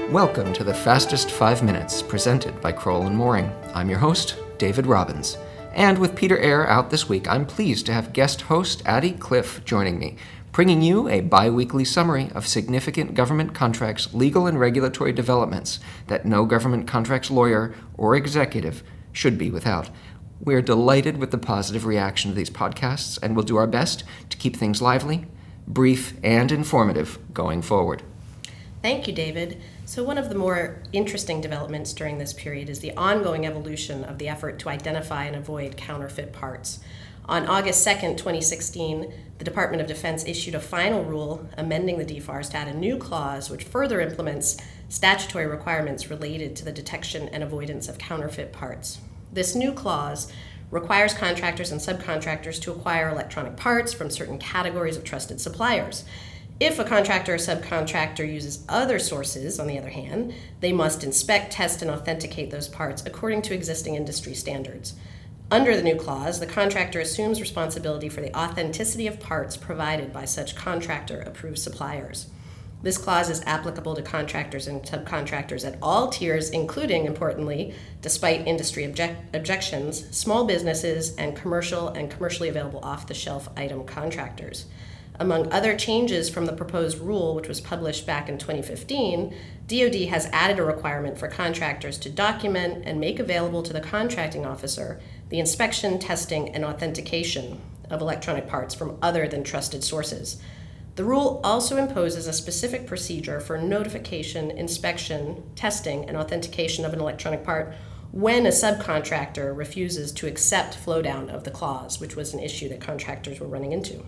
Welcome to the Fastest 5 Minutes, presented by Crowell & Mooring. I'm your host, David Robbins. And with Peter Eyre out this week, I'm pleased to have guest host Addie Cliff joining me, bringing you a bi-weekly summary of significant government contracts, legal and regulatory developments that no government contracts lawyer or executive should be without. We're delighted with the positive reaction to these podcasts, and we'll do our best to keep things lively, brief, and informative going forward. Thank you, David. So one of the more interesting developments during this period is the ongoing evolution of the effort to identify and avoid counterfeit parts. On August 2nd, 2016, the Department of Defense issued a final rule amending the DFARS to add a new clause which further implements statutory requirements related to the detection and avoidance of counterfeit parts. This new clause requires contractors and subcontractors to acquire electronic parts from certain categories of trusted suppliers. If a contractor or subcontractor uses other sources, on the other hand, they must inspect, test, and authenticate those parts according to existing industry standards. Under the new clause, the contractor assumes responsibility for the authenticity of parts provided by such contractor-approved suppliers. This clause is applicable to contractors and subcontractors at all tiers, including, importantly, despite industry objections, small businesses and commercially available off-the-shelf item contractors. Among other changes from the proposed rule, which was published back in 2015, DoD has added a requirement for contractors to document and make available to the contracting officer the inspection, testing, and authentication of electronic parts from other than trusted sources. The rule also imposes a specific procedure for notification, inspection, testing, and authentication of an electronic part when a subcontractor refuses to accept flowdown of the clause, which was an issue that contractors were running into.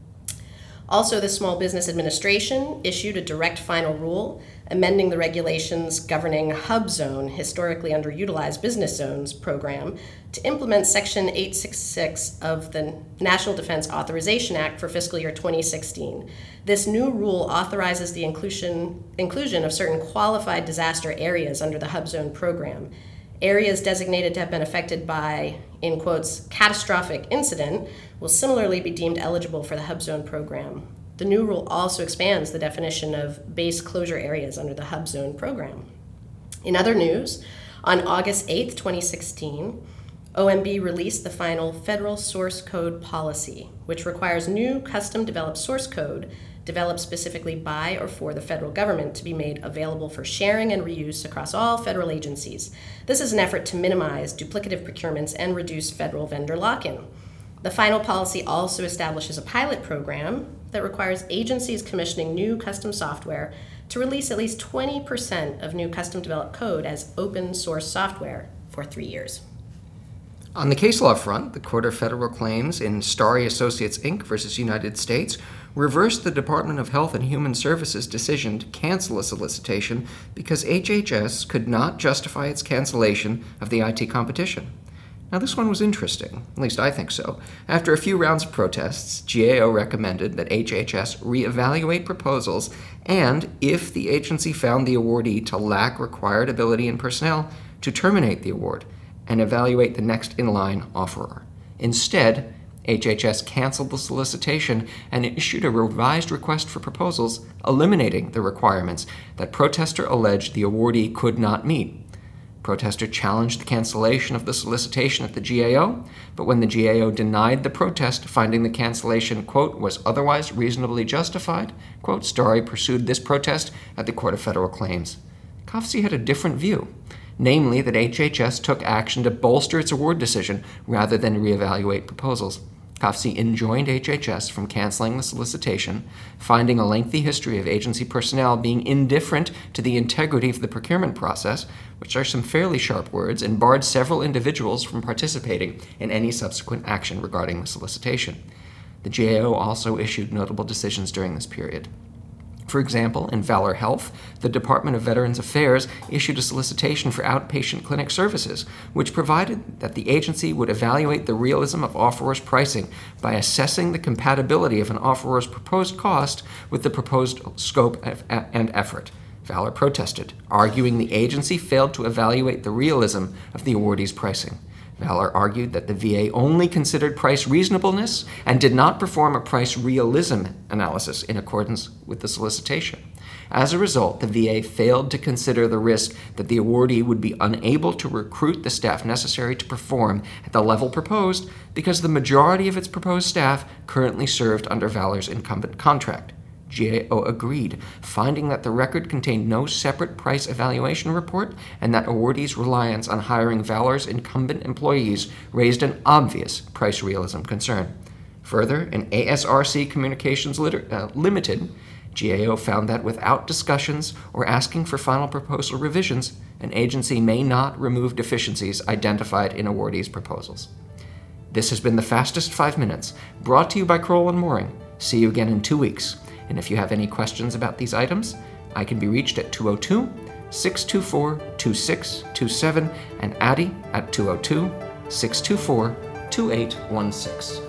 Also, the Small Business Administration issued a direct final rule amending the regulations governing HUBZone, Historically Underutilized Business Zones program, to implement Section 866 of the National Defense Authorization Act for fiscal year 2016. This new rule authorizes the inclusion of certain qualified disaster areas under the HUBZone program. Areas designated to have been affected by, in quotes, catastrophic incident will similarly be deemed eligible for the HUBZone program. The new rule also expands the definition of base closure areas under the HUBZone program. In other news, on August 8th, 2016, OMB released the final Federal Source Code Policy, which requires new custom-developed source code developed specifically by or for the federal government to be made available for sharing and reuse across all federal agencies. This is an effort to minimize duplicative procurements and reduce federal vendor lock-in. The final policy also establishes a pilot program that requires agencies commissioning new custom software to release at least 20% of new custom-developed code as open source software for 3 years. On the case law front, the Court of Federal Claims in Starry Associates, Inc. versus United States reversed the Department of Health and Human Services decision to cancel a solicitation because HHS could not justify its cancellation of the IT competition. Now, this one was interesting, at least I think so. After a few rounds of protests, GAO recommended that HHS reevaluate proposals and, if the agency found the awardee to lack required ability and personnel, to terminate the award and evaluate the next in-line offeror. Instead, HHS canceled the solicitation and issued a revised request for proposals, eliminating the requirements that protester alleged the awardee could not meet. Protester challenged the cancellation of the solicitation at the GAO, but when the GAO denied the protest, finding the cancellation, quote, was otherwise reasonably justified, quote, Starry pursued this protest at the Court of Federal Claims. COFSI had a different view, namely that HHS took action to bolster its award decision rather than reevaluate proposals. COFSI enjoined HHS from canceling the solicitation, finding a lengthy history of agency personnel being indifferent to the integrity of the procurement process, which are some fairly sharp words, and barred several individuals from participating in any subsequent action regarding the solicitation. The GAO also issued notable decisions during this period. For example, in Valor Health, the Department of Veterans Affairs issued a solicitation for outpatient clinic services, which provided that the agency would evaluate the realism of offeror's pricing by assessing the compatibility of an offeror's proposed cost with the proposed scope and effort. Valor protested, arguing the agency failed to evaluate the realism of the awardee's pricing. Valor argued that the VA only considered price reasonableness and did not perform a price realism analysis in accordance with the solicitation. As a result, the VA failed to consider the risk that the awardee would be unable to recruit the staff necessary to perform at the level proposed because the majority of its proposed staff currently served under Valor's incumbent contract. GAO agreed, finding that the record contained no separate price evaluation report and that awardees' reliance on hiring Valor's incumbent employees raised an obvious price realism concern. Further, in ASRC Communications Limited, GAO found that without discussions or asking for final proposal revisions, an agency may not remove deficiencies identified in awardees' proposals. This has been the Fastest 5 Minutes, brought to you by Crowell & Mooring. See you again in 2 weeks. And if you have any questions about these items, I can be reached at 202-624-2627 and Addie at 202-624-2816.